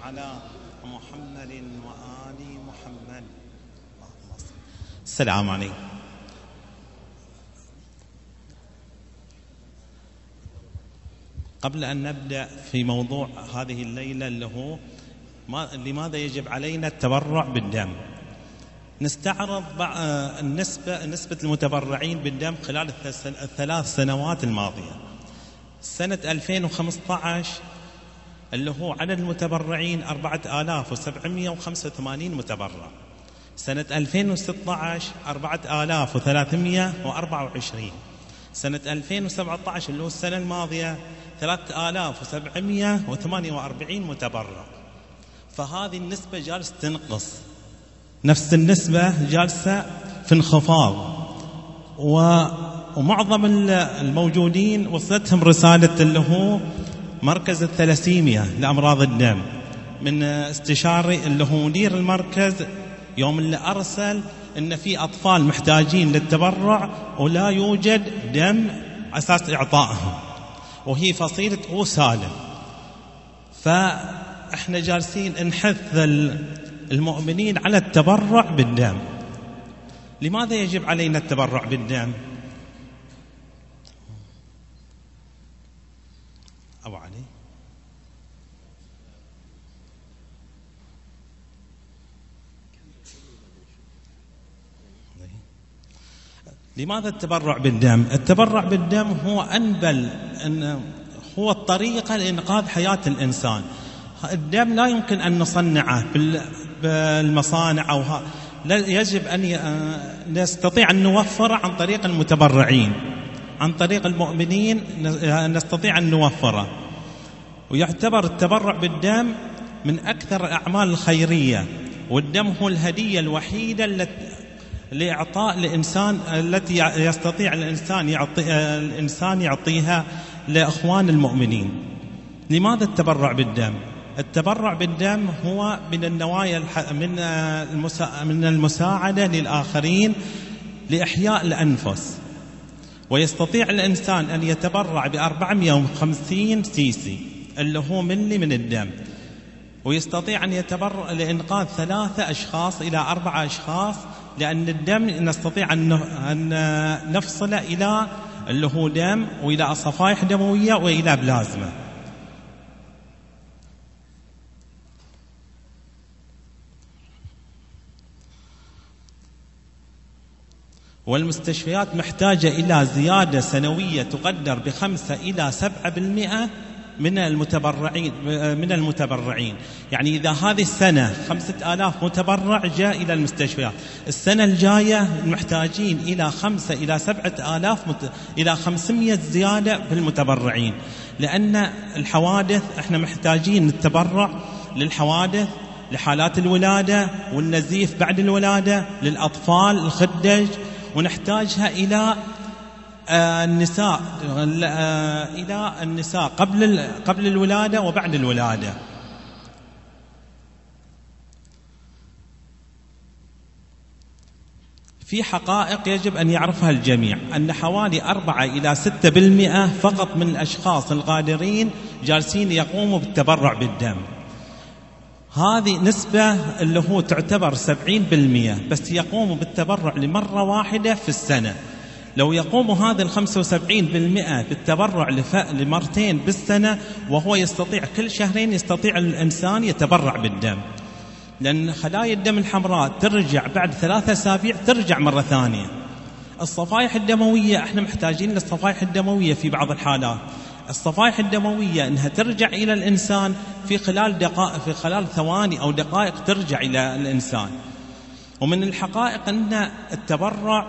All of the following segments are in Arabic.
على محمد وآل محمد. السلام عليكم. قبل أن نبدأ في موضوع هذه الليلة اللي هو لماذا يجب علينا التبرع بالدم، نستعرض نسبة المتبرعين بالدم خلال الثلاث سنوات الماضية. سنة 2015 اللي هو عدد المتبرعين 4785 متبرع. سنة 2016 4324. سنة 2017 اللي هو السنة الماضية 3748 متبرع. فهذه النسبة جالسة تنقص، نفس النسبة جالسة في انخفاض، ومعظم الموجودين وصلتهم رسالة اللي هو مركز الثلاسيميا لأمراض الدم من استشاري اللي هو مدير المركز، يوم اللي أرسل إن في أطفال محتاجين للتبرع ولا يوجد دم أساس إعطائهم، وهي فصيلة أو سالم. فإحنا جالسين نحث المؤمنين على التبرع بالدم. لماذا يجب علينا التبرع بالدم؟ أبو علي، لماذا التبرع بالدم؟ التبرع بالدم هو هو الطريقة لإنقاذ حياة الإنسان. الدم لا يمكن أن نصنعه بالمصانع أو يجب أن نستطيع أن نوفره عن طريق المتبرعين، عن طريق المؤمنين نستطيع أن نوفره. ويعتبر التبرع بالدم من أكثر الأعمال الخيرية، والدم هو الهدية الوحيدة لإعطاء الإنسان التي يستطيع الإنسان يعطيها لإخوان المؤمنين. لماذا التبرع بالدم؟ التبرع بالدم هو من النوايا من المساعدة للآخرين لإحياء الأنفس. ويستطيع الإنسان أن يتبرع ب450 سيسي اللي هو ملي من الدم، ويستطيع أن يتبرع لإنقاذ 3 أشخاص إلى 4 أشخاص، لأن الدم نستطيع أن نفصله إلى اللي هو دم وإلى صفائح دموية وإلى بلازما. والمستشفيات محتاجة إلى زيادة سنوية تقدر ب5 إلى 7% من المتبرعين. يعني إذا هذه السنة 5000 متبرع جاء إلى المستشفيات، السنة الجاية محتاجين إلى 5 إلى 7000 إلى 500 زيادة في المتبرعين. لأن الحوادث احنا محتاجين التبرع للحوادث، لحالات الولادة والنزيف بعد الولادة، للأطفال الخدج، ونحتاجها إلى النساء قبل الولادة وبعد الولادة. في حقائق يجب أن يعرفها الجميع، أن حوالي 4 إلى 6% فقط من الأشخاص القادرين جالسين يقوموا بالتبرع بالدم. هذه نسبة اللي هو تعتبر 70%، بس يقوموا بالتبرع لمرة واحدة في السنة. لو يقوم هذا 75% بالتبرع لمرتين بالسنة، وهو يستطيع كل شهرين يستطيع الإنسان يتبرع بالدم، لأن خلايا الدم الحمراء ترجع بعد 3 أسابيع، ترجع مرة ثانية. الصفائح الدموية احنا محتاجين للصفائح الدموية في بعض الحالات. الصفائح الدموية انها ترجع إلى الإنسان في خلال ثواني أو دقائق ترجع إلى الإنسان. ومن الحقائق أن التبرع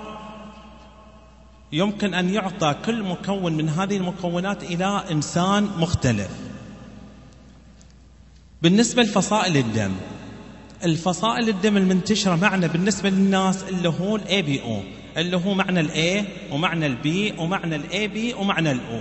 يمكن أن يعطى كل مكون من هذه المكونات إلى إنسان مختلف. بالنسبة لفصائل الدم، الفصائل الدم المنتشرة معنا بالنسبة للناس اللي هو ABO، اللي هو معنى A ومعنى B ومعنى AB ومعنى O.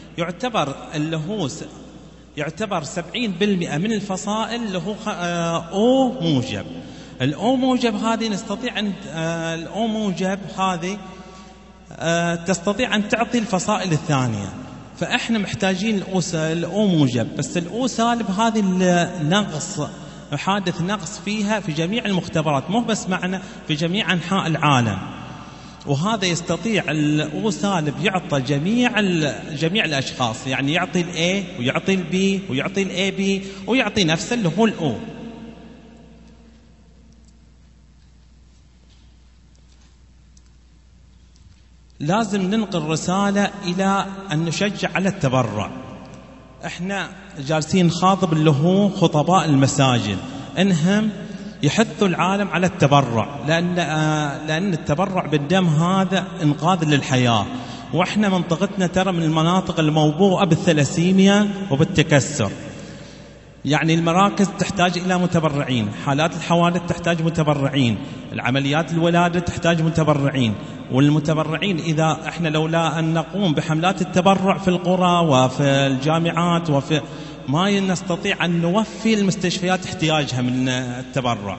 يعتبر 70% من الفصائل اللي هو O موجب. الأو موجب هذه نستطيع أن الأو موجب هذه تستطيع أن تعطي الفصائل الثانية. فإحنا محتاجين الأو موجب، بس الأو سالب هذه النقص، حادث نقص فيها في جميع المختبرات، مو بس معنا في جميع أنحاء العالم. وهذا يستطيع الأو سالب يعطى جميع الأشخاص، يعني يعطي الأ ويعطي البي ويعطي الأي بي ويعطي نفسه اللي هو الأو. لازم ننقل رسالة إلى أن نشجع على التبرع. احنا جالسين نخاطب اللي هو خطباء المساجد انهم يحثوا العالم على التبرع، لأن التبرع بالدم هذا إنقاذ للحياة. واحنا منطقتنا ترى من المناطق الموبوءة بالثلاسيميا وبالتكسر، يعني المراكز تحتاج إلى متبرعين، حالات الحوادث تحتاج متبرعين، العمليات الولادة تحتاج متبرعين. والمتبرعين إذا احنا لولا أن نقوم بحملات التبرع في القرى وفي الجامعات ما نستطيع أن نوفي المستشفيات احتياجها من التبرع.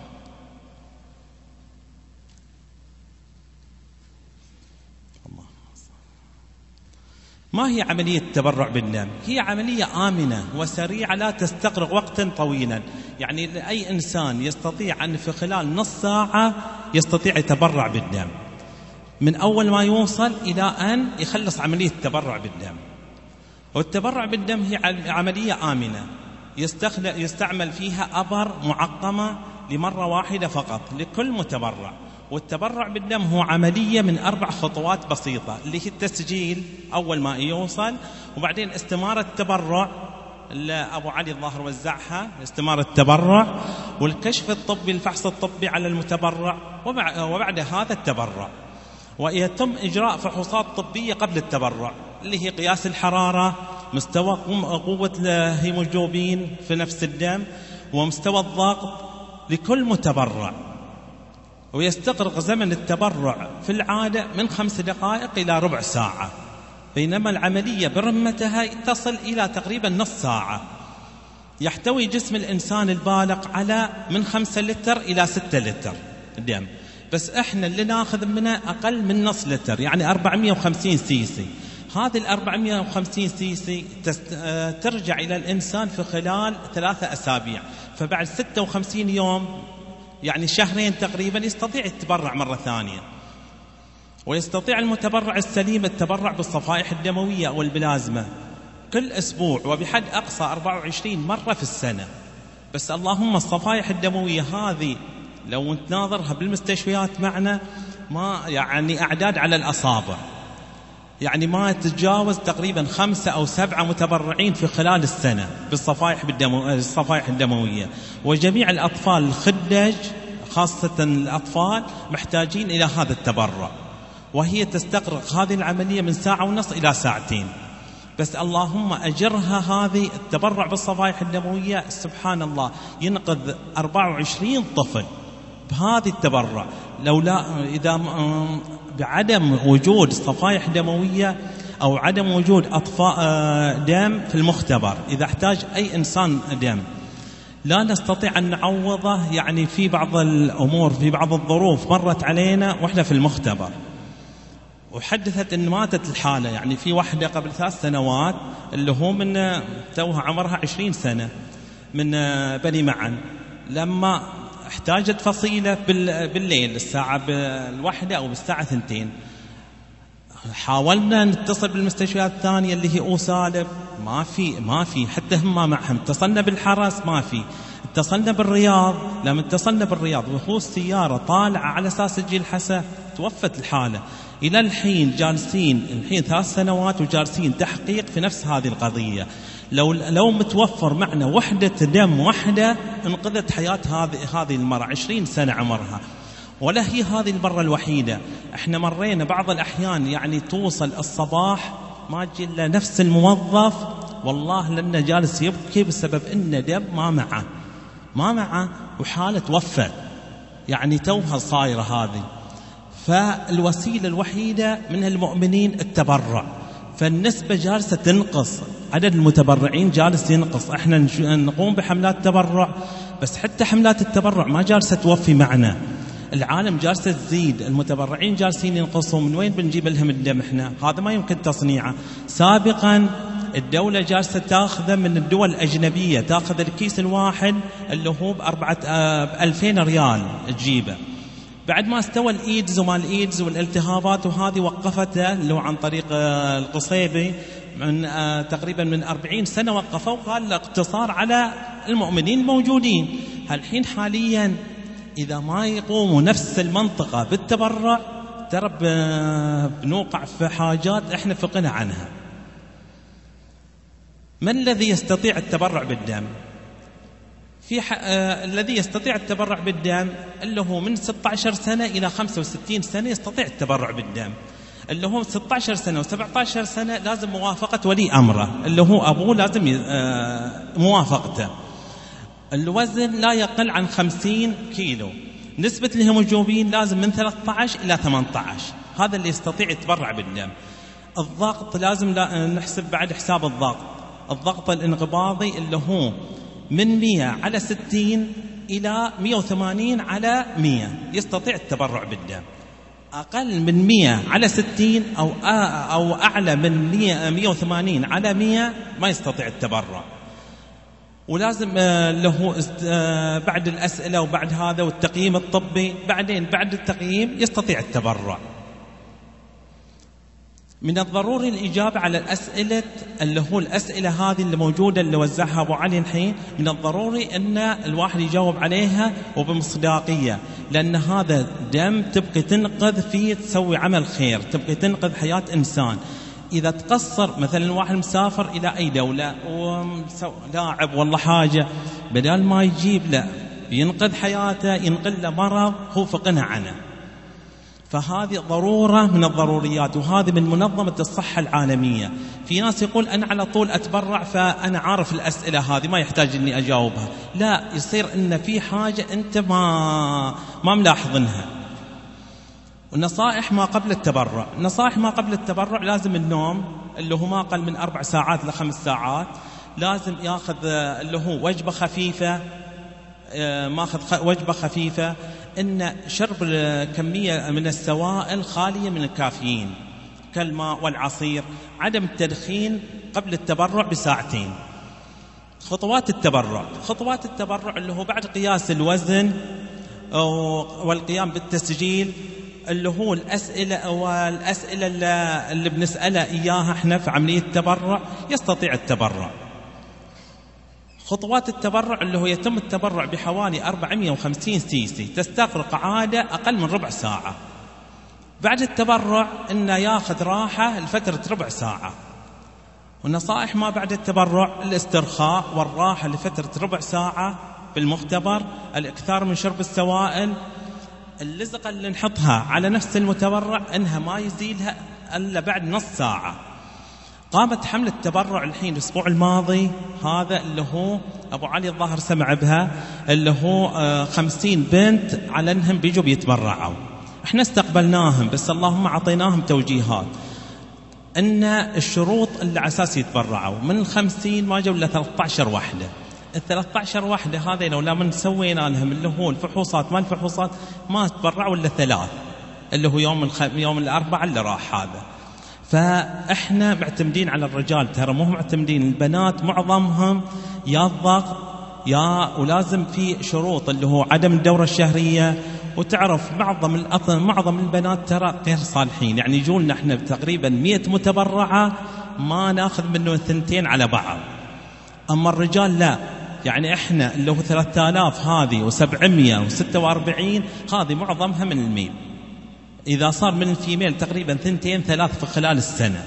ما هي عملية التبرع بالدم؟ هي عملية آمنة وسريعة لا تستغرق وقتا طويلا، يعني أي إنسان يستطيع أن في خلال نص ساعة يستطيع يتبرع بالدم، من أول ما يوصل إلى أن يخلص عملية التبرع بالدم. والتبرع بالدم هي عملية آمنة، يستعمل فيها أبر معقمة لمرة واحدة فقط لكل متبرع. والتبرع بالدم هو عملية من 4 خطوات بسيطة، اللي هي التسجيل أول ما يوصل، وبعدين استمارة التبرع أبو علي الظاهر وزعها، استمارة التبرع، والكشف الطبي، الفحص الطبي على المتبرع، وبعد هذا التبرع. ويتم إجراء فحوصات طبية قبل التبرع، اللي هي قياس الحرارة، مستوى قوة الهيموجلوبين في نفس الدم، ومستوى الضغط لكل متبرع. ويستغرق زمن التبرع في العادة من 5 دقائق إلى ربع ساعة، بينما العملية برمتها تصل إلى تقريبا نص ساعة. يحتوي جسم الإنسان البالغ على من 5 لتر إلى 6 لتر دم، بس إحنا اللي ناخذ منه أقل من نص لتر، يعني 450 سيسي. هذه 450 سيسي ترجع إلى الإنسان في خلال 3 أسابيع، فبعد 56 يوم يعني شهرين تقريبا يستطيع التبرع مرة ثانية. ويستطيع المتبرع السليم التبرع بالصفائح الدموية أو البلازما كل أسبوع، وبحد أقصى 24 مرة في السنة. بس اللهم الصفائح الدموية هذه لو نتناظرها بالمستشفيات معنا ما يعني أعداد على الأصابع، يعني ما تتجاوز تقريبا 5 أو 7 متبرعين في خلال السنة بالصفائح الدموية. وجميع الأطفال الخدج خاصة الأطفال محتاجين إلى هذا التبرع، وهي تستغرق هذه العملية من 1.5 ساعة إلى 2 ساعة. بس اللهم أجرها هذه التبرع بالصفائح الدموية، سبحان الله ينقذ 24 طفل بهذه التبرع. لولا إذا بعدم وجود صفائح دموية أو عدم وجود أطفاء دم في المختبر، إذا احتاج أي إنسان دم لا نستطيع أن نعوضه، يعني في بعض الأمور في بعض الظروف مرت علينا وإحنا في المختبر. وحدثت أن ماتت الحالة، يعني في واحدة قبل 3 سنوات اللي هو من توها عمرها 20 سنة من بني معن، لما احتاجت فصيلة بالليل الساعة 1 أو بالساعة 2، حاولنا نتصل بالمستشفيات الثانية اللي هي أو سالب، ما في حتى هم معهم. اتصلنا بالحرس ما في، اتصلنا بالرياض، لما اتصلنا بالرياض وهو السيارة طالعة على أساس تجي الحسا توفت الحالة. إلى الحين جالسين 3 سنوات وجالسين تحقيق في نفس هذه القضية. لو متوفر معنا وحدة دم واحدة انقذت حياة هذه المرأة، 20 سنة عمرها. ولا هي هذه المرة الوحيدة، احنا مرينا بعض الأحيان يعني توصل الصباح ما تجي إلا نفس الموظف والله لأنه جالس يبكي بسبب إن دم ما معه وحالة وفاة، يعني توها صايرة هذه. فالوسيلة الوحيدة من المؤمنين التبرع، فالنسبة جالسة تنقص، عدد المتبرعين جالس ينقص. احنا نقوم بحملات تبرع، بس حتى حملات التبرع ما جالسة توفي معنا. العالم جالسة تزيد، المتبرعين جالسين ينقصوا، من وين بنجيب لهم الدم إحنا؟ هذا ما يمكن تصنيعه. سابقا الدولة جالسة تاخذه من الدول الأجنبية، تاخذ الكيس الواحد اللي هو ب2000 ريال تجيبه. بعد ما استوى الإيدز وما الإيدز والالتهابات وهذه وقفته، اللي هو عن طريق القصيبي من تقريبا من 40 سنة وقفوا، وقال الاقتصار على المؤمنين الموجودين. الحين حاليا إذا ما يقوموا نفس المنطقة بالتبرع، ترى بنوقع في حاجات احنا في غنى عنها. من الذي يستطيع التبرع بالدم؟ الذي يستطيع التبرع بالدم اللي هو من 16 سنة إلى 65 سنة يستطيع التبرع بالدم. اللي هو 16 سنة و17 سنة لازم موافقة ولي أمره، اللي هو أبوه لازم موافقته. الوزن لا يقل عن 50 كيلو. نسبة الهيموجلوبين لازم من 13 إلى 18. هذا اللي يستطيع يتبرع بالدم. الضغط لازم نحسب بعد حساب الضغط الانقباضي اللي هو من 100 على 60 إلى 180 على 100 يستطيع التبرع بالدم. أقل من 100 على 60 أو أعلى من 180 على 100 ما يستطيع التبرع. ولازم له بعد الأسئلة وبعد هذا والتقييم الطبي، بعدين بعد التقييم يستطيع التبرع. من الضروري الإجابة على الأسئلة اللي هو الأسئلة هذه اللي موجودة اللي وزعها أبو علي الحين، من الضروري أن الواحد يجاوب عليها وبمصداقية، لأن هذا دم تبقى تنقذ فيه، تسوي عمل خير، تبقى تنقذ حياة إنسان. إذا تقصر مثلا واحد مسافر إلى أي دولة ولاعب والله حاجة، بدل ما يجيب له ينقذ حياته، ينقل له مرض هو فقنا عنه. فهذه ضرورة من الضروريات، وهذه من منظمة الصحة العالمية. في ناس يقول أنا على طول أتبرع فأنا عارف الأسئلة هذه ما يحتاج أني أجاوبها. لا، يصير أن في حاجة أنت ما ملاحظنها. النصائح ما قبل التبرع. النصائح ما قبل التبرع: لازم النوم اللي هو ما أقل من 4 ساعات إلى 5 ساعات. لازم يأخذ اللي هو وجبة خفيفة، ماخذ وجبة خفيفة. إن شرب كمية من السوائل خالية من الكافيين كالماء والعصير. عدم التدخين قبل التبرع بساعتين. خطوات التبرع اللي هو بعد قياس الوزن والقيام بالتسجيل، اللي هو الأسئلة اللي بنسألها إياها احنا في عملية التبرع، يستطيع التبرع. خطوات التبرع اللي هو يتم التبرع بحوالي 450 سيسي، تستغرق عادة أقل من ربع ساعة. بعد التبرع إنه ياخذ راحة لفترة ربع ساعة. والنصائح ما بعد التبرع: الاسترخاء والراحة لفترة ربع ساعة بالمختبر، الإكثار من شرب السوائل. اللزقة اللي نحطها على نفس المتبرع إنها ما يزيلها إلا بعد نص ساعة. قامت حملة التبرع الحين الأسبوع الماضي، هذا اللي هو أبو علي الظاهر سمع بها، اللي هو 50 بنت على أنهم بيجوا بيتبرعوا. احنا استقبلناهم، بس اللهم أعطيناهم توجيهات أن الشروط اللي على أساس يتبرعوا من 50 ما جوا إلا 13 وحدة. ال13 وحدة هذه لو لما سوينا لهم اللي هو الفحوصات ما الفحوصات ما تبرعوا إلا 3، اللي هو يوم الأربعاء اللي راح هذا. فإحنا معتمدين على الرجال، ترى مو معتمدين. البنات معظمهم يا الضغط ولازم في شروط اللي هو عدم الدورة الشهرية. وتعرف معظم البنات ترى غير صالحين، يعني يجولنا احنا تقريبا 100 متبرعة ما ناخذ منه 2 على بعض. أما الرجال لا، يعني احنا اللي هو 3000 هذه و746 هذه معظمها من الميل. إذا صار من الفيميل تقريبا 2-3 في خلال السنة.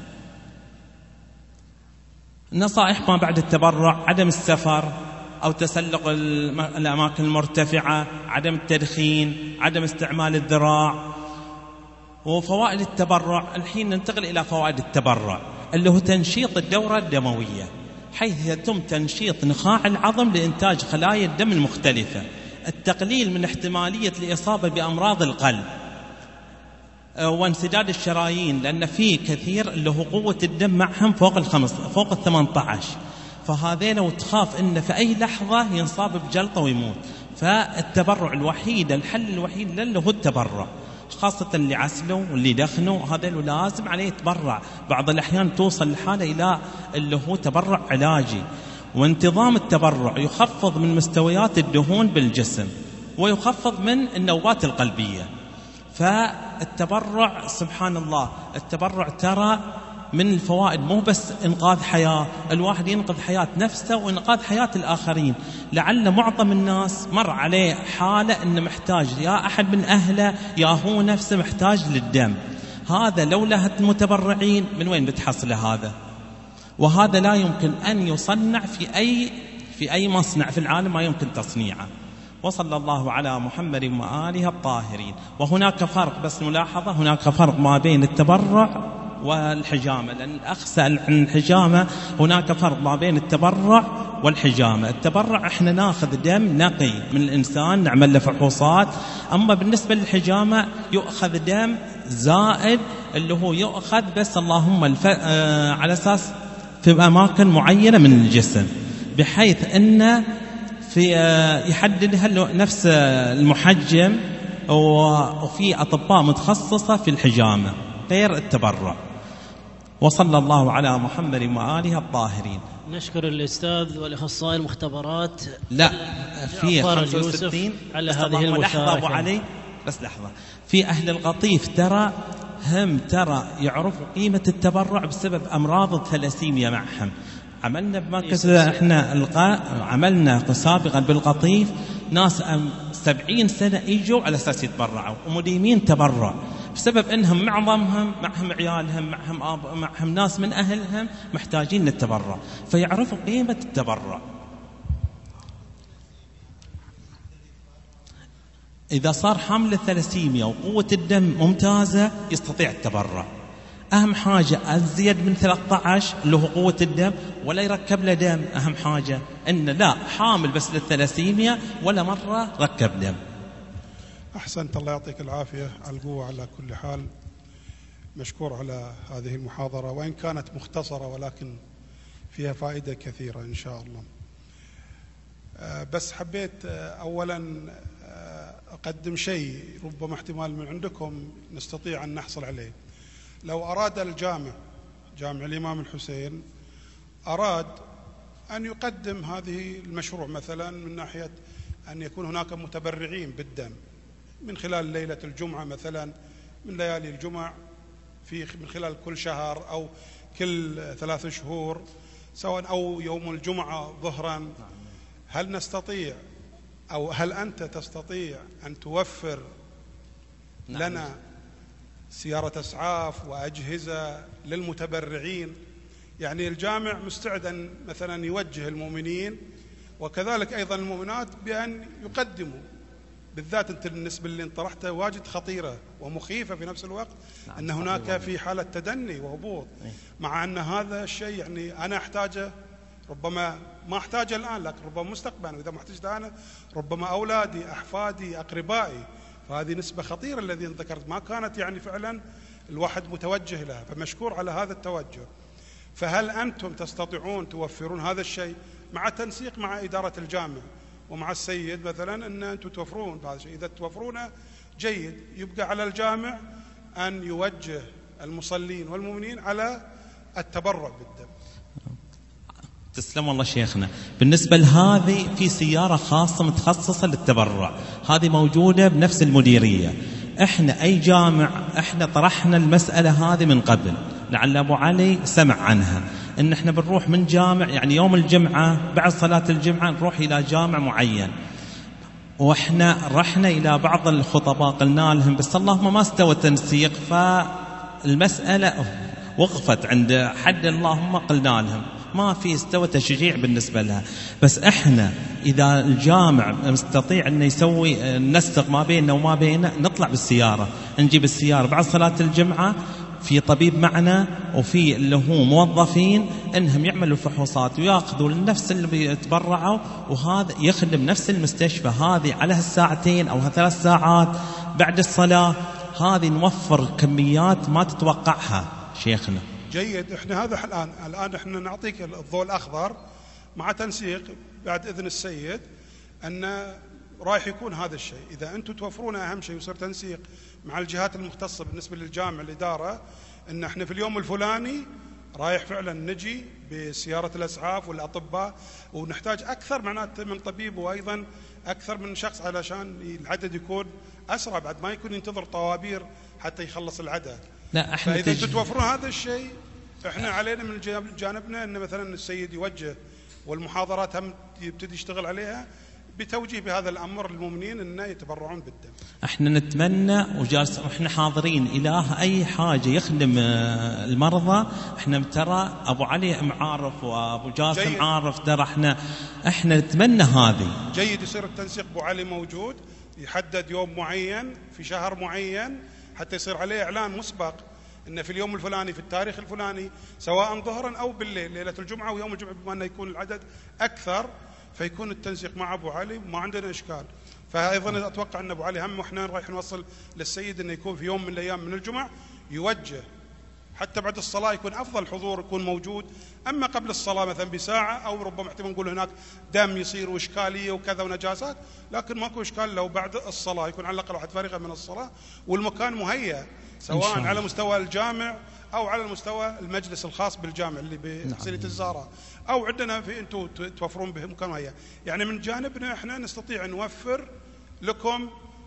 النصائح ما بعد التبرع: عدم السفر أو تسلق الأماكن المرتفعة، عدم التدخين، عدم استعمال الذراع. وفوائد التبرع الحين ننتقل إلى فوائد التبرع اللي هو تنشيط الدورة الدموية، حيث يتم تنشيط نخاع العظم لإنتاج خلايا الدم المختلفة، التقليل من احتمالية الإصابة بأمراض القلب وانسداد الشرايين، لأن في كثير اللي هو قوة الدم معهم فوق 18، فهذين وتخاف إن في أي لحظة ينصاب بجلطة ويموت. فالتبرع الوحيد، الحل الوحيد له هو التبرع، خاصة اللي عسلوا واللي دخنوا، هذا لازم عليه يتبرع. بعض الأحيان توصل الحالة إلى اللي هو تبرع علاجي. وانتظام التبرع يخفض من مستويات الدهون بالجسم ويخفض من النوبات القلبية. فالتبرع سبحان الله، التبرع ترى من الفوائد مو بس إنقاذ حياة، الواحد ينقذ حياة نفسه وإنقاذ حياة الآخرين. لعل معظم الناس مر عليه حالة إنه محتاج يا أحد من أهله يا هو نفسه محتاج للدم، هذا لولا المتبرعين من وين بتحصله هذا؟ وهذا لا يمكن أن يصنع في أي مصنع في العالم، ما يمكن تصنيعه. وصلى الله على محمد وآله الطاهرين. وهناك فرق، بس ملاحظة، هناك فرق ما بين التبرع والحجامة، لأن الأخ سأل عن الحجامة. هناك فرق ما بين التبرع والحجامة. التبرع احنا ناخذ دم نقي من الإنسان نعمل له فحوصات، أما بالنسبة للحجامة يؤخذ دم زائد اللي هو يؤخذ بس اللهم على أساس في أماكن معينة من الجسم، بحيث أنه يحددها نفس المحجم، وفي أطباء متخصصة في الحجامة غير التبرع. وصلى الله على محمد وآله الطاهرين. نشكر الأستاذ والأخصائي المختبرات لا في 65 على هذه المشاركة. أبو علي بس لحظة، في أهل القطيف ترى يعرفوا قيمة التبرع بسبب أمراض الثلاسيميا معهم. عملنا بمركز احنا عملنا سابقا بالقطيف ناس 70 سنة يجوا على أساس يتبرعوا ومديمين تبرع، بسبب انهم معظمهم معهم عيالهم معهم ناس من اهلهم محتاجين للتبرع، فيعرفوا قيمة التبرع. اذا صار حامل الثلاسيميا وقوة الدم ممتازة يستطيع التبرع. اهم حاجة ازيد من 13 اللي هو قوة الدم ولا يركب له دم، اهم حاجة ان لا حامل بس للثلاسيميا ولا مرة ركب دم. أحسنت، الله يعطيك العافية على القوة. على كل حال مشكور على هذه المحاضرة، وإن كانت مختصرة ولكن فيها فائدة كثيرة إن شاء الله. بس حبيت أولا أقدم شيء ربما احتمال من عندكم نستطيع أن نحصل عليه. لو أراد جامع الإمام الحسين أراد أن يقدم هذه المشروع مثلا من ناحية أن يكون هناك متبرعين بالدم من خلال ليلة الجمعة مثلا، من ليالي الجمع من خلال كل شهر أو كل 3 شهور، سواء أو يوم الجمعة ظهرا. هل نستطيع أو هل أنت تستطيع أن توفر لنا سيارة إسعاف وأجهزة للمتبرعين؟ يعني الجامع مستعد أن مثلا يوجه المؤمنين وكذلك أيضا المؤمنات بأن يقدموا، بالذات أنت النسبة اللي انطرحتها واجد خطيرة ومخيفة في نفس الوقت، أن هناك في حالة تدني وهبوط، مع أن هذا الشيء يعني أنا أحتاجه، ربما ما أحتاجه الآن لكن ربما مستقبلا، وإذا ما احتاجته أنا ربما أولادي أحفادي أقربائي. فهذه نسبة خطيرة الذي ذكرت، ما كانت يعني فعلا الواحد متوجه لها، فمشكور على هذا التوجه. فهل أنتم تستطيعون توفرون هذا الشيء مع تنسيق مع إدارة الجامع ومع السيد مثلا أن أنتم توفرون هذا الشيء؟ إذا توفرونه جيد، يبقى على الجامع أن يوجه المصلين والمؤمنين على التبرع بالدم. تسلم والله شيخنا. بالنسبة لهذه في سيارة خاصة متخصصة للتبرع، هذه موجودة بنفس المديرية. احنا أي جامع احنا طرحنا المسألة هذه من قبل، لعل أبو علي سمع عنها، إن احنا بنروح من جامع يعني يوم الجمعة بعد صلاة الجمعة نروح إلى جامع معين، وإحنا رحنا إلى بعض الخطباء قلنا لهم بس اللهم ما استوى تنسيق، فالمسألة وقفت عند حد اللهم قلنا لهم ما في استوى تشجيع بالنسبة لها. بس احنا إذا الجامع مستطيع أن يسوي نسق ما بيننا وما بيننا، نطلع بالسيارة، نجيب السيارة بعد صلاة الجمعة، في طبيب معنا وفي اللي هو موظفين انهم يعملوا الفحوصات وياخذوا لنفس اللي بيتبرعوا، وهذا يخدم نفس المستشفى هذه على هالساعتين او 3 ساعات بعد الصلاة. هذه نوفر كميات ما تتوقعها شيخنا. جيد، احنا هذا الآن احنا نعطيك الضوء الأخضر مع تنسيق بعد إذن السيد أن رايح يكون هذا الشيء. إذا أنتم توفرونه أهم شيء ويصير تنسيق مع الجهات المختصة بالنسبة للجامع الإدارة، أن احنا في اليوم الفلاني رايح فعلا نجي بسيارة الأسعاف والأطباء، ونحتاج أكثر معناته من طبيب وأيضا أكثر من شخص علشان العدد يكون أسرع، بعد ما يكون ينتظر طوابير حتى يخلص العدد. لا احنا فإذا أنتم توفرون هذا الشيء، احنا علينا من جانبنا أن مثلا السيد يوجه، والمحاضرات هم يبتدي يشتغل عليها بتوجيه بهذا الأمر للمؤمنين أن يتبرعون بالدم. احنا نتمنى وجالس احنا حاضرين إله أي حاجة يخدم المرضى. احنا ترى أبو علي معارف وأبو جاسم عارف، ترى احنا نتمنى هذه. جيد يصير التنسيق. أبو علي موجود، يحدد يوم معين في شهر معين حتى يصير عليه إعلان مسبق إن في اليوم الفلاني في التاريخ الفلاني، سواء ظهرا أو بالليل، ليلة الجمعة ويوم الجمعة، بما أنه يكون العدد أكثر فيكون التنسيق مع أبو علي وما عندنا إشكال. فأيضا أتوقع أن أبو علي هم وإحنا رايح نوصل للسيد أنه يكون في يوم من الأيام من الجمعة يوجه، حتى بعد الصلاة يكون أفضل حضور يكون موجود. أما قبل الصلاة مثلا بساعة أو ربما احتمال نقول هناك دم يصير وإشكالية وكذا ونجاسات، لكن ماكو إشكال لو بعد الصلاة يكون على الأقل واحد فارغة من الصلاة والمكان مهيأ، سواء على مستوى الجامع أو على المستوى المجلس الخاص بالجامع اللي بحسينية الزهراء، أو عندنا في أنتم توفرون به مكان مهيأ. يعني من جانبنا إحنا نستطيع نوفر لكم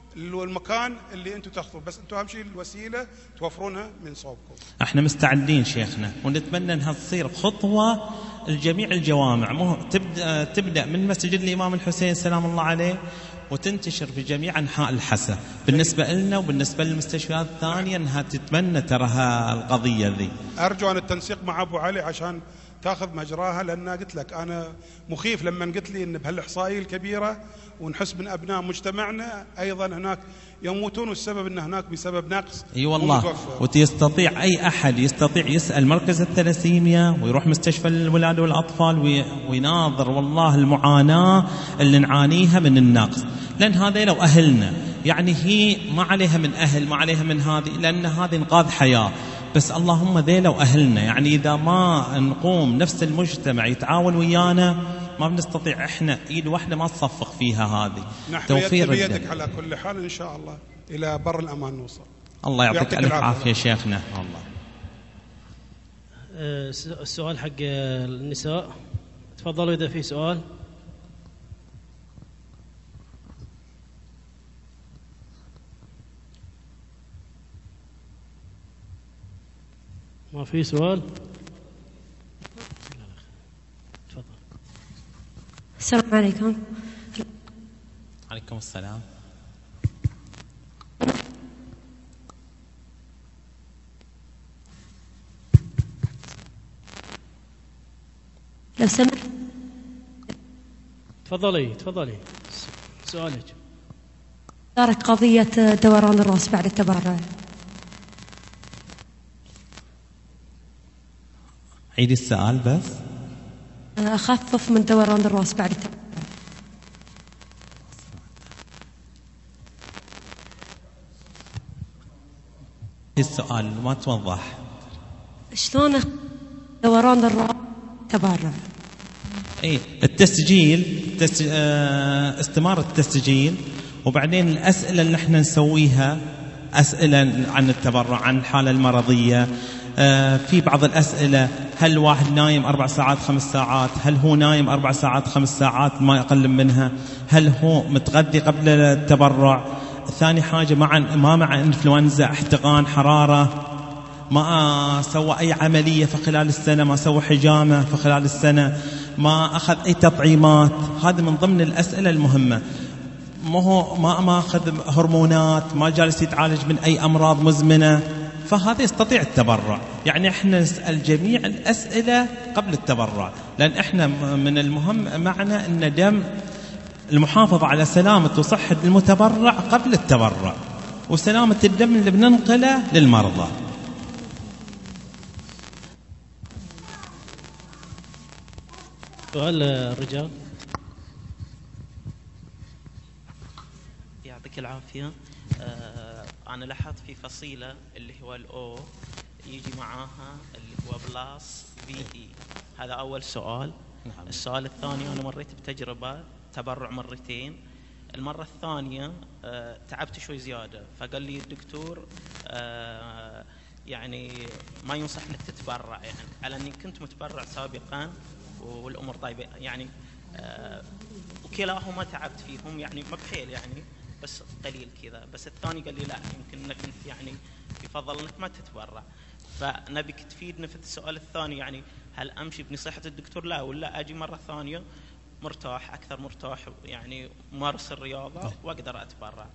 المكان اللي أنتم تاخذوه، بس أنتم أهم شيء الوسيلة توفرونها من صوبكم. احنا مستعدين شيخنا، ونتمنى أنها تصير خطوة لجميع الجوامع، مو تبدأ من مسجد الإمام الحسين سلام الله عليه وتنتشر في جميع أنحاء الحسا. بالنسبة لنا وبالنسبة للمستشفيات الثانية أنها تتمنى ترى القضية ذي. أرجو أن التنسيق مع أبو علي عشان تاخذ مجراها، لأن قلت لك أنا مخيف لما قلت لي أن بهالإحصائية الكبيرة ونحس من أبناء مجتمعنا أيضا هناك يموتون، والسبب أن هناك بسبب نقص. اي والله. ويستطيع أي أحد يستطيع يسأل مركز الثلاسيميا ويروح مستشفى الولادة والأطفال ويناظر والله المعاناة اللي نعانيها من النقص. لأن هذا لو أهلنا، يعني هي ما عليها من أهل، ما عليها من هذه، لأن هذه إنقاذ حياة. بس اللهم ذيلا وأهلنا، يعني إذا ما نقوم نفس المجتمع يتعاون ويانا ما بنستطيع إحنا إيد واحدة ما تصفق فيها هذه. نحن توفير بيدك على كل حال إن شاء الله إلى بر الأمان نوصل. الله يعطيك ألف عافية شيخنا. الله. السؤال حق النساء، تفضلوا إذا في سؤال. ما في سؤال؟ تفضل. السلام عليكم. عليكم السلام. لو سمحت. تفضلي سؤالك. صارت قضية دوران الرأس بعد التبرع. عيد السؤال بس. أخفف من دوران الرأس بعد التبرع. السؤال ما توضح. شلون دوران الرأس تبرع؟ اي التسجيل استمارة التسجيل، وبعدين الأسئلة اللي احنا نسويها أسئلة عن التبرع، عن الحالة المرضية. في بعض الأسئلة، هل واحد نايم 4 ساعات 5 ساعات؟ هل هو نايم 4 ساعات 5 ساعات ما أقل منها؟ هل هو متغذي قبل التبرع؟ ثاني حاجة ما مع إنفلونزا، احتقان، حرارة، ما سوى أي عملية في خلال السنة، ما سوى حجامة في خلال السنة، ما أخذ أي تطعيمات. هذا من ضمن الأسئلة المهمة. ما أخذ هرمونات، ما جالس يتعالج من أي أمراض مزمنة، فهذا يستطيع التبرع. يعني احنا نسأل جميع الأسئلة قبل التبرع، لأن احنا من المهم معنا أن دم المحافظة على سلامة وصحة المتبرع قبل التبرع، وسلامة الدم اللي بننقله للمرضى. سؤال الرجال. يعطيك العافية. أنا لاحظت في فصيلة اللي هو الأو يجي معاها اللي هو بلاس VE. هذا أول سؤال. السؤال الثاني، أنا مريت بتجربة تبرع مرتين، المرة الثانية تعبت شوي زيادة، فقال لي الدكتور يعني ما ينصح لك تتبرع، يعني على أني كنت متبرع سابقا والأمور طيبة يعني، وكلاهما تعبت فيهم يعني ما بحيل يعني بس قليل كذا. بس الثاني قال لي لا يمكن انك انت يعني يفضل انك ما تتبرع. فنبيك تفيدنا في السؤال الثاني، يعني هل امشي بنصيحة الدكتور لا ولا اجي مرة ثانية مرتاح اكثر، مرتاح يعني مارس الرياضة واقدر اتبرع؟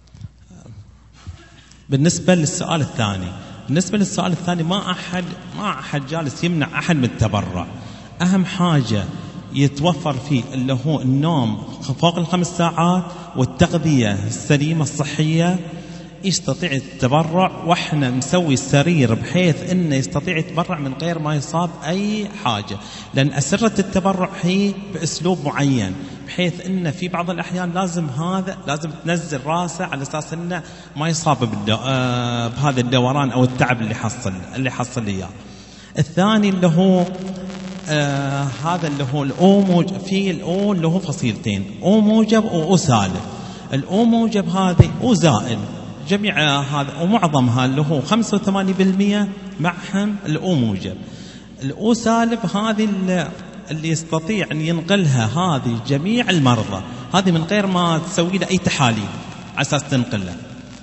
بالنسبة للسؤال الثاني ما أحد جالس يمنع أحد من التبرع. أهم حاجة يتوفر فيه اللي هو النوم فوق 5 ساعات والتغذية السليمة الصحية، يستطيع التبرع. وإحنا نسوي السرير بحيث إنه يستطيع يتبرع من غير ما يصاب أي حاجة، لأن أسرة التبرع هي بأسلوب معين، بحيث إنه في بعض الأحيان لازم تنزل راسه على أساس إنه ما يصاب بهذا الدوران أو التعب اللي حصل إياه. الثاني اللي هو هذا اللي هو الأو موجب، في الأو اللي هو فصيلتين، أو موجب وأو سالب. الأو موجب هذه وزائل جميع هذا ومعظمها اللي هو 85% معهم الأو موجب. الأو سالب هذه اللي يستطيع أن ينقلها هذه جميع المرضى، هذه من غير ما تسوي له أي تحاليل على أساس تنقلها.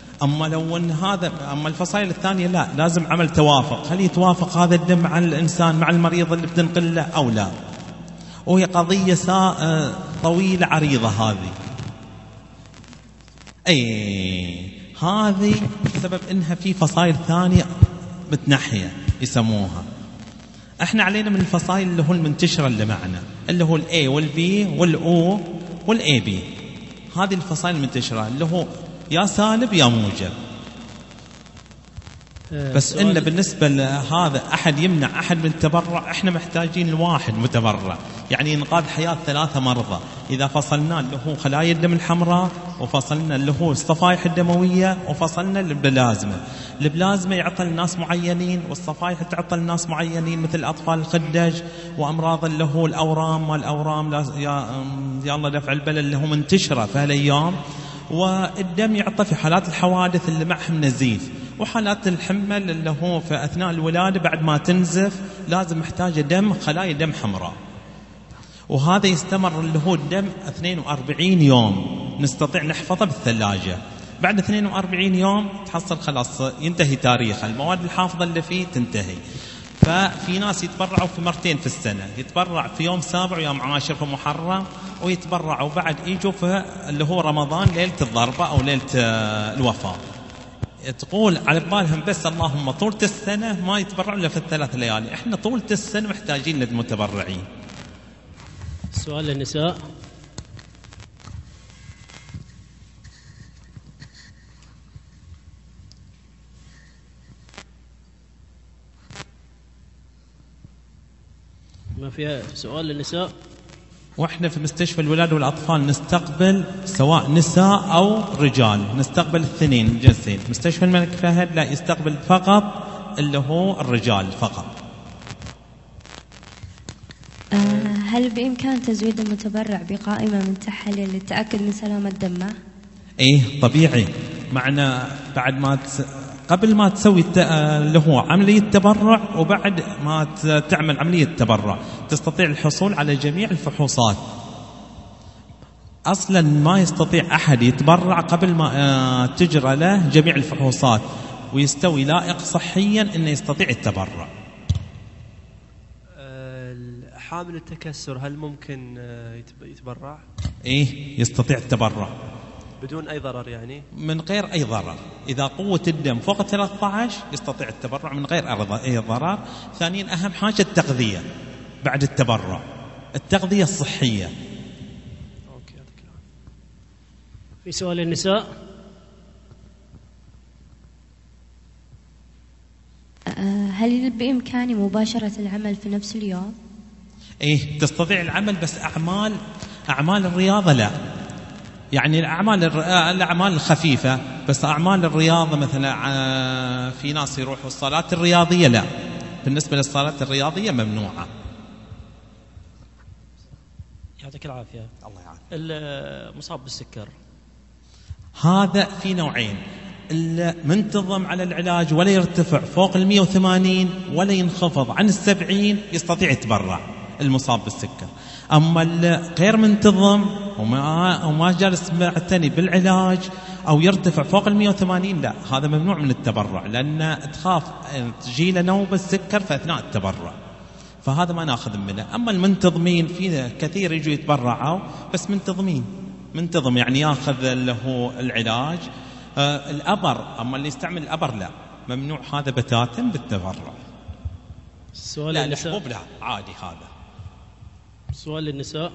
أما الفصائل الثانية لا، لازم عمل توافق، هل يتوافق هذا الدم مع الإنسان مع المريض اللي بتنقل له أو لا. وهي قضية طويلة عريضة هذه بسبب إنها في فصائل ثانية متنحية يسموها. احنا علينا من الفصائل اللي هو المنتشرة اللي معنا، اللي هو الA والB والO والAB. هذه الفصائل المنتشرة اللي هو يا سالب يا موجب. بس إن بالنسبة لهذا أحد يمنع أحد من التبرع، إحنا محتاجين لواحد متبرع يعني ينقذ حياة 3 مرضى. إذا فصلنا اللي هو خلايا الدم الحمراء، وفصلنا اللي هو الصفائح الدموية، وفصلنا البلازما يعطى لناس معينين، والصفائح تعطى لناس معينين مثل أطفال الخدج وأمراض اللي هو الأورام يا الله دفع البلد اللي هو منتشرة في هالأيام. والدم يعطى في حالات الحوادث اللي معهم نزيف، وحالات الحمل اللي هو في أثناء الولادة بعد ما تنزف لازم محتاجة خلايا دم حمراء. وهذا يستمر اللي هو الدم 42 يوم نستطيع نحفظه بالثلاجة. بعد 42 يوم تحصل خلاص ينتهي تاريخ المواد الحافظة اللي فيه تنتهي. ففي ناس يتبرعوا في 2 مرات في السنة، يتبرع في يوم 7 ويوم 10 في محرم، ويتبرعوا بعد يجوا في اللي هو رمضان ليلة الضربة أو ليلة الوفاة. تقول على بالهم بس اللهم طولة السنة ما يتبرعوا إلا في 3 ليالي. احنا طولة السنة محتاجين للمتبرعين. سؤال للنساء. ما فيها سؤال للنساء؟ واحنا في مستشفى الولادة والأطفال نستقبل سواء نساء أو رجال، نستقبل الاثنين الجنسين. مستشفى الملك فهد لا، يستقبل فقط اللي هو الرجال فقط. هل بإمكان تزويد المتبرع بقائمة من تحاليل للتأكد من سلامة دمه؟ طبيعي. معنا بعد ما قبل ما تسوي اللي هو عملية تبرع وبعد ما تعمل عملية تبرع تستطيع الحصول على جميع الفحوصات. أصلا ما يستطيع أحد يتبرع قبل ما تجرى له جميع الفحوصات ويستوي لائق صحيا أنه يستطيع التبرع. حامل التكسر هل ممكن يتبرع؟ يستطيع التبرع بدون أي ضرر يعني؟ من غير أي ضرر. إذا قوة الدم فوق 13 يستطيع التبرع من غير أي ضرر. ثانيا أهم حاجة التغذية بعد التبرع، التغذية الصحية. في سؤال للنساء. هل بإمكاني مباشرة العمل في نفس اليوم؟ تستطيع العمل، بس أعمال الرياضة لا. يعني الأعمال الخفيفة، بس أعمال الرياضة مثلا في ناس يروحوا الصلاة الرياضية لا. بالنسبة للصلاة الرياضية ممنوعة. يعطيك العافية. الله يعافيك. المصاب بالسكر هذا في نوعين: المنتظم على العلاج ولا يرتفع فوق 180 ولا ينخفض عن 70 يستطيع يتبرع المصاب بالسكر. أما غير منتظم وما جالس معتني بالعلاج أو يرتفع فوق 180 لا، هذا ممنوع من التبرع، لأن تخاف تجيله نوبة السكر في أثناء التبرع، فهذا ما ناخذ منه. أما المنتظمين في كثير يجوا يتبرعوا بس منتظم يعني ياخذ له العلاج. الأبر، أما اللي يستعمل الأبر لا، ممنوع هذا بتاتا بالتبرع. السؤال لا الحبوب لا عادي. هذا سؤال للنساء.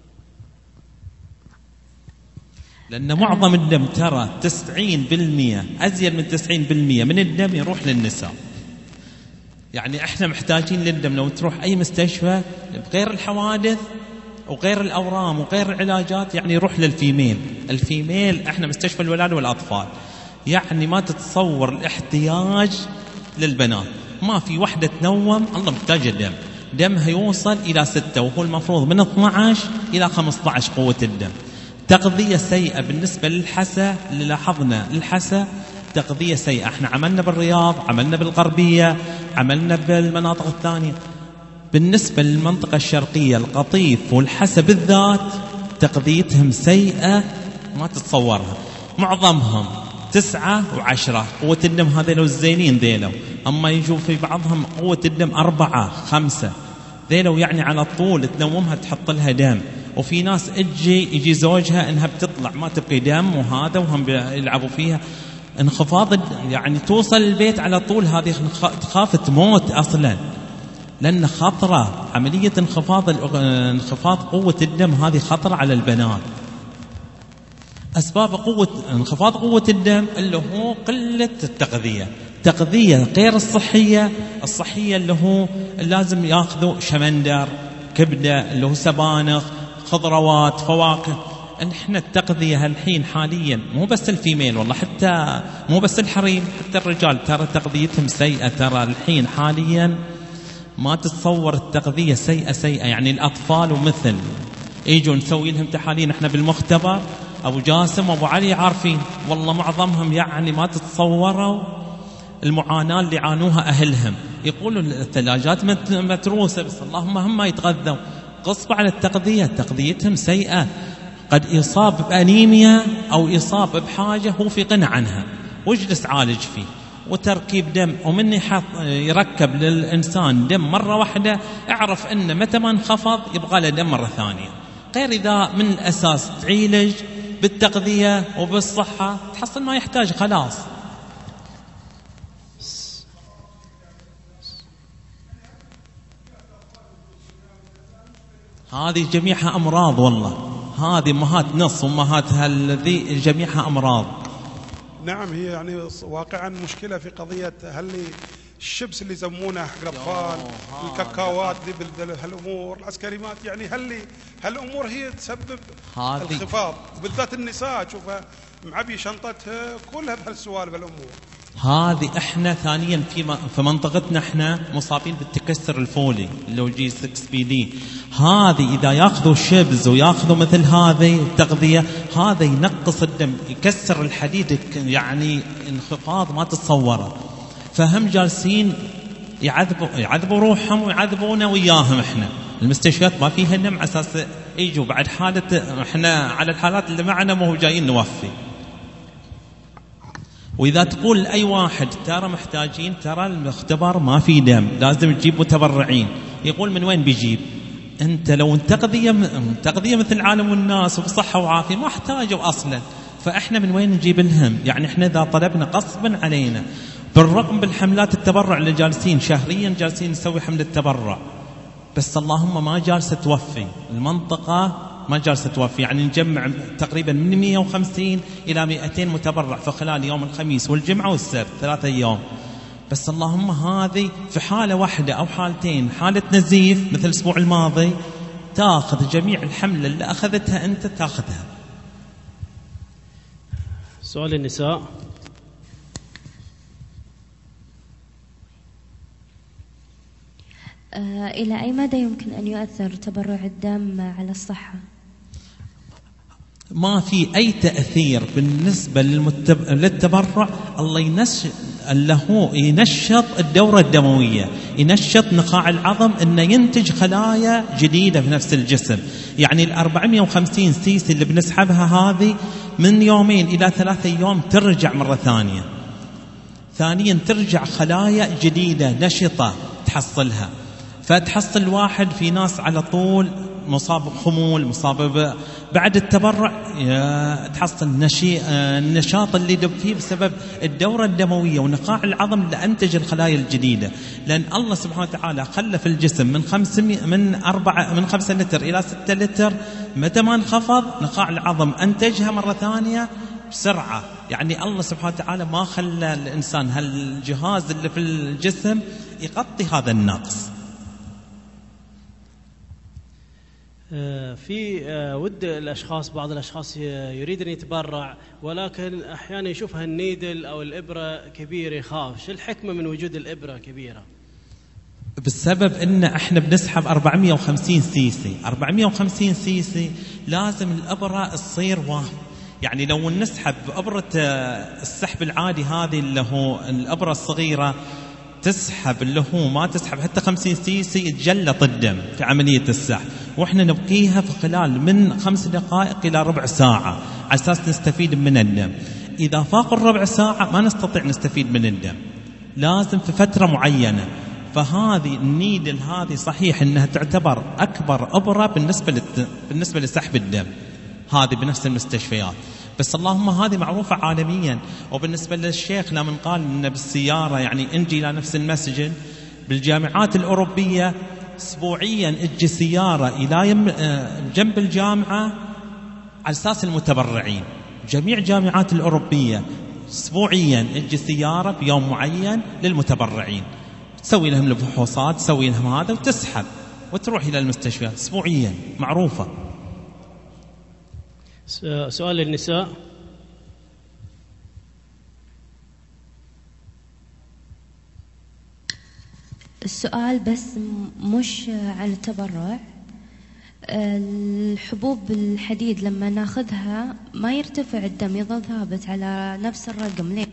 لأن معظم الدم ترى 90% أزيد من 90% من الدم يروح للنساء. يعني احنا محتاجين للدم. لو تروح أي مستشفى غير الحوادث وغير الأورام وغير العلاجات يعني يروح الفيميل احنا مستشفى الولادة والأطفال. يعني ما تتصور الاحتياج للبنات، ما في وحدة تنوم الله محتاجة دمها يوصل إلى 6 وهو المفروض من 12 إلى 15 قوة الدم. تغذية سيئة بالنسبة للحسا، اللي لاحظنا الحسا تغذية سيئة. احنا عملنا بالرياض، عملنا بالغربية، عملنا بالمناطق الثانية. بالنسبة للمنطقة الشرقية القطيف والحسا بالذات تغذيتهم سيئة ما تتصورها. معظمهم 9 و10 قوة الدم، هذا لو الزينين ذيلو. أما يجوا في بعضهم قوة الدم 4 5 ذيلو، يعني على طول تنومها تحط لها دم. وفي ناس يجي زوجها انها بتطلع ما تبقي دم، وهذا وهم يلعبوا فيها انخفاض، يعني توصل البيت على طول. هذه تخاف تموت اصلا، لان خطره عمليه انخفاض قوه الدم، هذه خطره على البنات. اسباب انخفاض قوه الدم اللي هو قله التغذيه غير الصحيه اللي هو لازم ياخذوا شمندر، كبده، اللي هو سبانخ، خضروات، فواكه. احنا التغذيه الحين حاليا مو بس الفيميل، والله حتى مو بس الحريم، حتى الرجال ترى تغذيتهم سيئه. ترى الحين حاليا ما تتصور التغذيه سيئه. يعني الاطفال ومثل يجوا نسوي لهم تحاليل احنا بالمختبر، ابو جاسم وابو علي عارفين، والله معظمهم يعني ما تتصوروا المعاناه اللي عانوها اهلهم. يقولوا الثلاجات متروسه، بس اللهم هم ما يتغذوا. غصب على تغذيتهم سيئة. قد يصاب بأنيميا أو يصاب بحاجة هو في غنى عنها واجلس عالج فيه، وتركيب دم. ومن يركب للإنسان دم مرة واحدة اعرف أن متى ما انخفض يبغى له دم مرة ثانية. غير إذا من الأساس تعيلج بالتغذية وبالصحة تحصل ما يحتاج خلاص. هذه جميعها أمراض، والله هذه أمهات نص وأمهات هذه جميعها أمراض. نعم، هي يعني واقعا مشكلة في قضية الشبس اللي يسمونه حق الأطفال، الكاكاوات دي هالأمور، العسكريمات. يعني هالأمور هي تسبب الانخفاض، وبالذات النساء شوفها معبي شنطتها كلها بهالسوالف الأمور هذه. احنا ثانيا في منطقتنا احنا مصابين بالتكسر الفولي اللي هو G6PD. هذه اذا ياخذوا شبز وياخذوا مثل هذه التغذيه، هذا ينقص الدم، يكسر الحديد، يعني انخفاض ما تتصوره. فهم جالسين يعذبوا روحهم ويعذبونا وياهم. احنا المستشفيات ما فيها دم، على اساس يجوا بعد حاله احنا على الحالات اللي معنا مو جايين نوفي. وإذا تقول لأي واحد ترى محتاجين، ترى المختبر ما في دم، لازم تجيب متبرعين، يقول من وين بيجيب؟ أنت لو تغذية مثل العالم والناس وبصحة وعافية ما احتاجوا أصلا، فإحنا من وين نجيب لهم؟ يعني إحنا إذا طلبنا غصبا علينا، بالرغم بالحملات التبرع اللي جالسين شهريا جالسين نسوي حملة تبرع، بس اللهم ما جالسة توفي المنطقة، ما جالسة توفي. يعني نجمع تقريبا من 150 إلى 200 متبرع في خلال يوم الخميس والجمعة والسبت 3 أيام. بس اللهم هذه في حالة واحدة أو حالتين، حالة نزيف مثل الأسبوع الماضي، تأخذ جميع الحملة اللي أخذتها أنت تأخذها. سؤال النساء. إلى أي مدى يمكن أن يؤثر تبرع الدم على الصحة؟ ما في أي تأثير بالنسبة للتبرع. الله ينشط الدورة الدموية، ينشط نخاع العظم إنه ينتج خلايا جديدة في نفس الجسم. يعني 450 سيسي اللي بنسحبها هذه من 2 إلى 3 أيام ترجع مرة ثانية. ثانيا ترجع خلايا جديدة نشطة تحصلها، فتحصل الواحد في ناس على طول مصاب بخمول، مصاب بعد التبرع تحصل النشاط اللي دب فيه بسبب الدورة الدموية ونقاع العظم اللي أنتج الخلايا الجديدة. لأن الله سبحانه وتعالى خلى في الجسم من 5 لتر إلى 6 لتر، متى ما انخفض نقاع العظم أنتجها مرة ثانية بسرعة. يعني الله سبحانه وتعالى ما خلى الإنسان هالجهاز اللي في الجسم يغطي هذا النقص. في ود الأشخاص، بعض الأشخاص يريد أن يتبرع ولكن أحيانا يشوفها النيدل أو الإبرة كبيرة يخاف. شو الحكمة من وجود الإبرة كبيرة؟ بالسبب إن إحنا بنسحب 450 سيسي. 450 سيسي لازم الإبرة تصير يعني لو نسحب بإبرة السحب العادي هذه اللي هو الإبرة الصغيرة تسحب اللي هو ما تسحب حتى 50 سيسي يتجلط الدم في عملية السحب، وإحنا نبقيها في خلال من 5 دقائق إلى ربع ساعة على أساس نستفيد من الدم. إذا فاق الربع ساعة ما نستطيع نستفيد من الدم، لازم في فترة معينة. فهذه النيدل هذه صحيح أنها تعتبر أكبر إبرة بالنسبة لسحب الدم هذه بنفس المستشفيات، بس اللهم هذه معروفة عالميا. وبالنسبة للشيخ لما قال إن بالسيارة يعني انجي إلى نفس المسجد، بالجامعات الأوروبية أسبوعيا اجي سيارة إلى جنب الجامعة على أساس المتبرعين. جميع الجامعات الأوروبية أسبوعيا اجي سيارة بيوم معين للمتبرعين، تسوي لهم الفحوصات، تسوي لهم هذا وتسحب وتروح إلى المستشفى أسبوعيا، معروفة. سؤال للنساء. السؤال بس مش عن التبرع. الحبوب الحديد لما ناخذها ما يرتفع الدم، يظل ثابت على نفس الرقم، ليه؟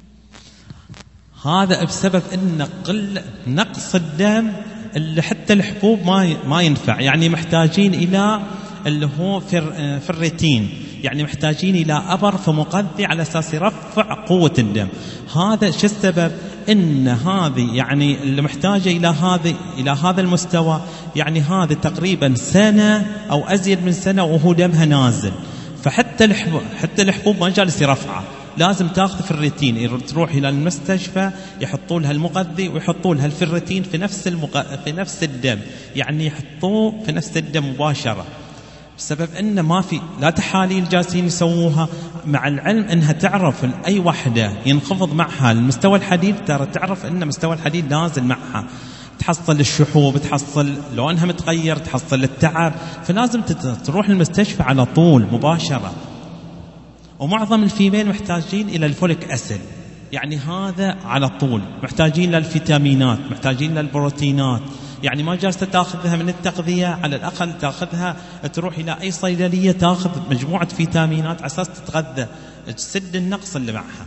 هذا بسبب ان نقص الدم اللي حتى الحبوب ما ينفع. يعني محتاجين الى اللي هو في الريتين، يعني محتاجين إلى أبر فمغذي على أساس يرفع قوة الدم. هذا شو السبب؟ إن هذه يعني اللي محتاجة إلى هذا المستوى، يعني هذا تقريبا سنة أو أزيد من سنة وهو دمها نازل. فحتى الحبوب ما جالس يرفعه، لازم تاخذ في الريتين. تروح إلى المستشفى يحطوا لها المغذي ويحطوا لها الفيرتين في نفس الدم، يعني يحطوه في نفس الدم مباشرة، بسبب إن ما في لا تحاليل جالسين يسووها. مع العلم إنها تعرف أي وحدة ينخفض معها المستوى الحديد، ترى تعرف إن مستوى الحديد نازل معها، تحصل الشحوب، تحصل لونها متغير، تحصل التعب. فلازم تروح المستشفى على طول مباشرة. ومعظم الفيميل محتاجين إلى الفوليك أسيد، يعني هذا على طول. محتاجين للفيتامينات، محتاجين للبروتينات، يعني ما جالسة تاخذها من التغذية، على الأقل تاخذها تروح إلى أي صيدلية تاخذ مجموعة فيتامينات على أساس تتغذى تسد النقص اللي معها.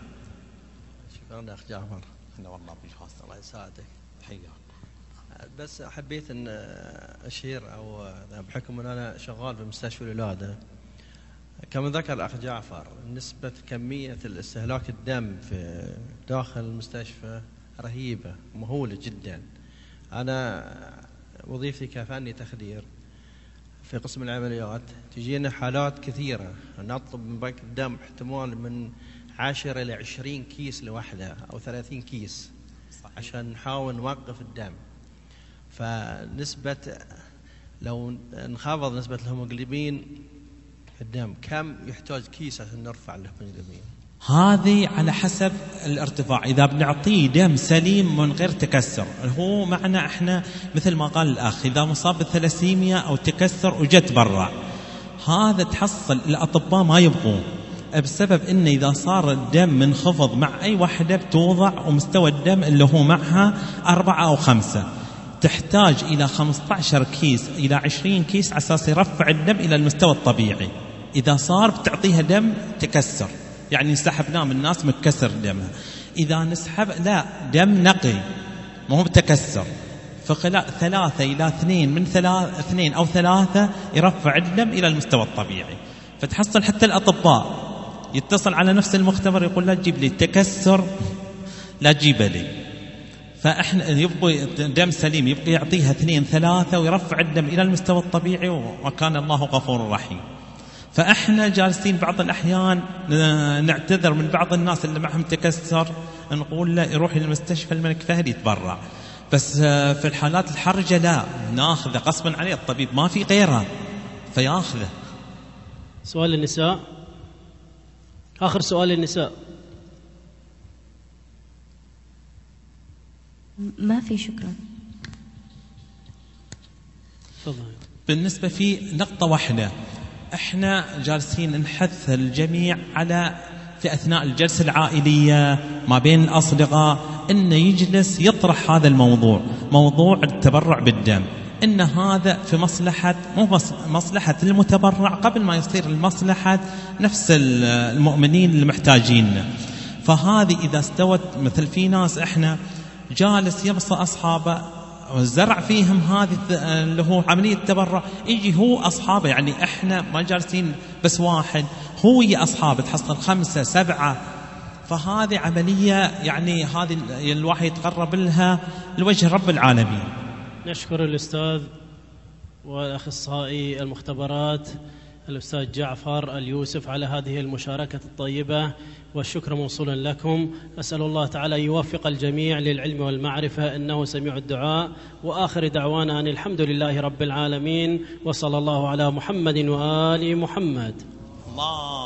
شكرا أخ جعفر. أنا والله بالخاص الله يساعدك، حياك. بس حبيت أن أشير أو بحكم أن أنا شغال في مستشفى الولادة، كما ذكر الأخ جعفر نسبة كمية الاستهلاك الدم في داخل المستشفى رهيبة مهولة جدا. أنا وظيفتي كفني تخدير في قسم العمليات، تجينا حالات كثيرة نطلب من بنك الدم احتمال من 10 إلى 20 كيس لوحدة أو 30 كيس عشان نحاول نوقف الدم. فنسبة لو انخفض نسبة الهيموغلوبين في الدم، كم يحتاج كيس عشان نرفع الهيموغلوبين؟ هذه على حسب الارتفاع. إذا بنعطيه دم سليم من غير تكسر، هو معنا إحنا مثل ما قال الأخ، إذا مصاب بالثلاسيميا أو تكسر وجت برا، هذا تحصل الأطباء ما يبغون، بسبب إن إذا صار الدم منخفض مع أي وحدة بتوضع ومستوى الدم اللي هو معها 4 أو 5، تحتاج إلى 15 كيس إلى 20 كيس على أساس يرفع الدم إلى المستوى الطبيعي. إذا صار بتعطيها دم تكسر، يعني سحبناه من الناس متكسر دمها. إذا نسحب لا، دم نقي ما هو بتكسر، فخلال 3 إلى 2 من 2 أو 3 يرفع الدم إلى المستوى الطبيعي. فتحصل حتى الأطباء يتصل على نفس المختبر يقول لا تجيب لي التكسر، لا تجيب لي. فإحنا يبقى دم سليم، يبقى يعطيها 2 3 ويرفع الدم إلى المستوى الطبيعي، وكان الله غفور رحيم. فإحنا جالسين بعض الأحيان نعتذر من بعض الناس اللي معهم تكسر، نقول له يروح للمستشفى الملك فهد يتبرع، بس في الحالات الحرجة لا، ناخذه غصبا عليه، الطبيب ما في غيره فياخذه. سؤال النساء، آخر سؤال النساء. ما في، شكرا. تفضل. بالنسبة في نقطة واحدة، احنا جالسين نحث الجميع على في أثناء الجلسة العائلية ما بين الأصدقاء إنه يجلس يطرح هذا الموضوع، موضوع التبرع بالدم، إن هذا في مصلحة، مو مصلحة المتبرع قبل ما يصير المصلحة نفس المؤمنين المحتاجين. فهذه إذا استوت، مثل في ناس احنا جالس يبصى أصحابه وزرع فيهم هذه اللي هو عملية التبرع، يجي هو أصحابه، يعني إحنا ما جالسين بس واحد، هو يا أصحابه تحصل 5 7. فهذه عملية يعني هذه الواحد يتقرب لها لوجه رب العالمين. نشكر الأستاذ والأخصائي المختبرات الأستاذ جعفر اليوسف على هذه المشاركة الطيبة، والشكر موصول لكم. أسأل الله تعالى يوفق الجميع للعلم والمعرفة، إنه سميع الدعاء. وآخر دعوانا أن الحمد لله رب العالمين، وصلى الله على محمد وآل محمد. الله